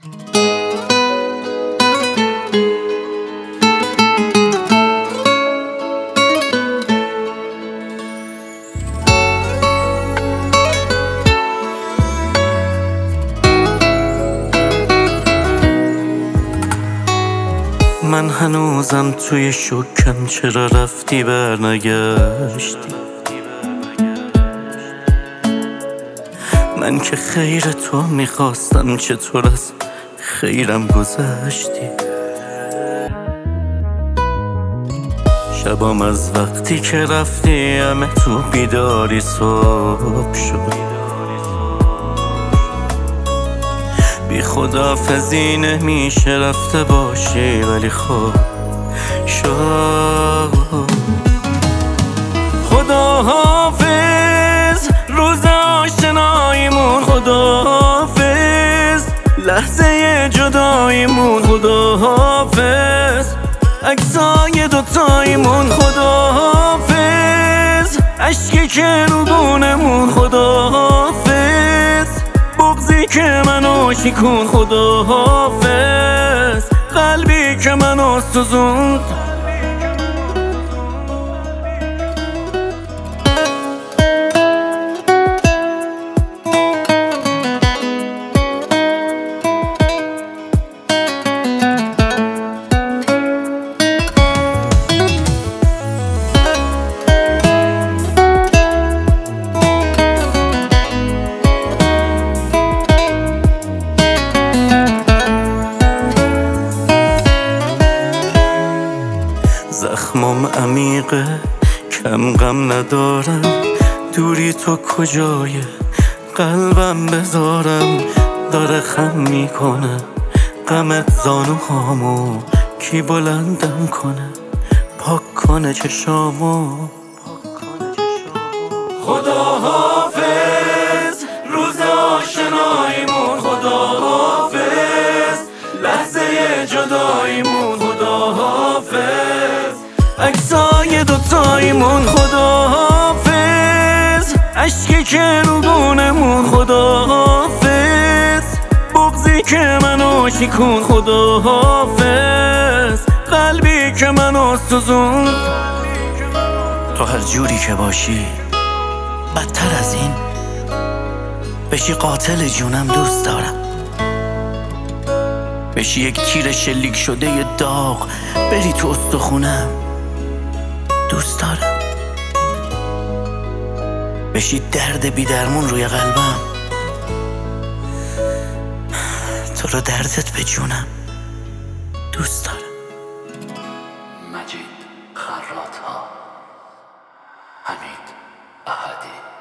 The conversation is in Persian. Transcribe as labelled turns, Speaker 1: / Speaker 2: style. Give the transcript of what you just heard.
Speaker 1: من هنوزم توی شکم، چرا رفتی برنگشتی؟ من که خیر تو میخواستم، چطور از خیرم گذشتی؟ شبام از وقتی که رفتی همه تو بیداری صبح شد. بی خداحافظی نمیشه رفته باشی، ولی خب شد. خداحافظ روز آشناییمون، خداحافظ لحظه جداییمون، خداحافظ عکسای دوتاییمون، خداحافظ عشقی که رو بونمون، خداحافظ بغضی که منو شکون، خداحافظ قلبی که منو سوزوند. زخمم عمیقه، کم غم ندارم، دوری تو کجای قلبم بذارم؟ داره خم میکنه غمت زانوهامو، کی بلندم کنه پاک کنه چشامو؟ خداحافظ روز آشناییمون، خداحافظ لحظه جداییمون، خداحافظ عکسای دوتاییمون، خداحافظ عشقی که رو بونمون، خداحافظ بغضی که منو شکون، خداحافظ قلبی که منو سوزوند. تو هر جوری که باشی بدتر از این بشی قاتل جونم دوست دارم، بشی یک تیر شلیک شده ی داغ بری تو استخونم دوست دارم، بشی درد بی درمون روی قلبم، تو رو دردت به جونم دوست دارم.
Speaker 2: مجید خراط‌ها، حمید احدی.